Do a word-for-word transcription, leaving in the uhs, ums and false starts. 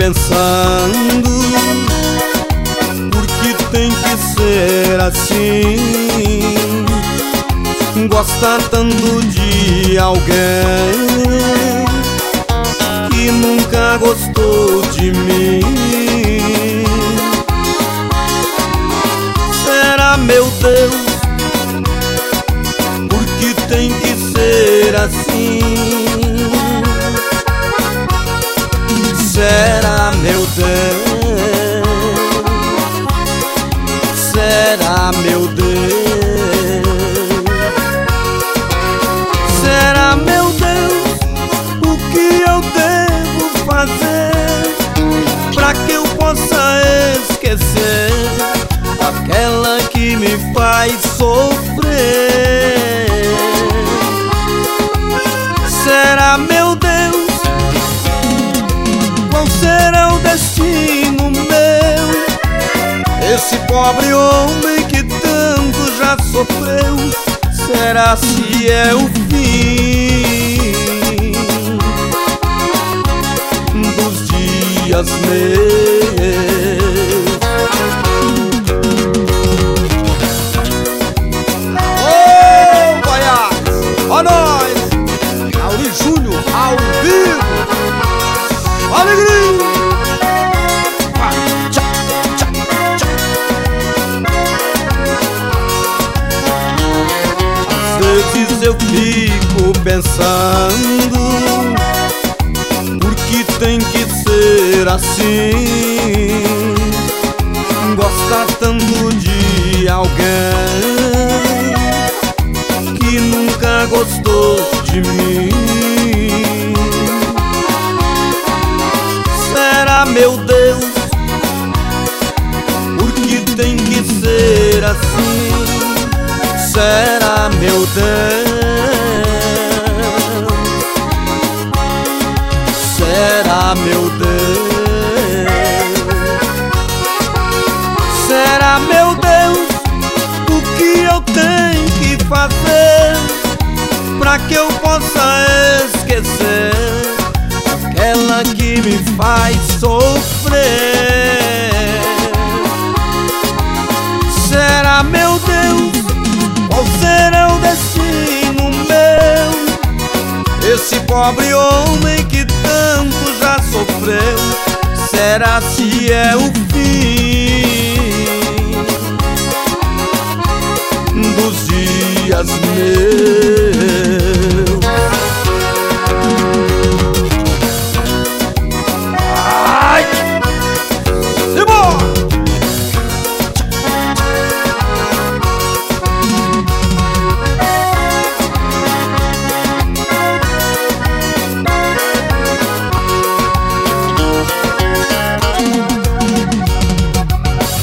pensando, por que tem que ser assim? Gosta tanto de alguém que nunca gostou de mim. Será, meu Deus, por que tem que ser assim? Será, meu Deus? Será, meu Deus? Será, meu Deus, o que eu devo fazer pra que eu possa esquecer aquela que me faz sofrer? Será, meu Deus, qual será o destino meu? Esse pobre homem que tanto já sofreu, será se é o fim dos dias meus? Ô, Goiás, ó nós, Raul Júnior ao vivo, alegria! Às vezes eu fico pensando, por que tem que ser assim? Gosta tanto de alguém que nunca gostou de mim. Será, meu Deus, por que tem que ser assim? Será, meu Deus? Será, meu Deus? Será, meu Deus, o que eu tenho que fazer pra que eu possa esquecer aquela que me faz sofrer? Será, meu Deus, qual será o destino meu? Esse pobre homem que tanto já sofreu, será se é o fim dos dias meus?